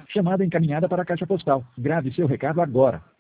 Chamada encaminhada para a caixa postal. Grave seu recado agora.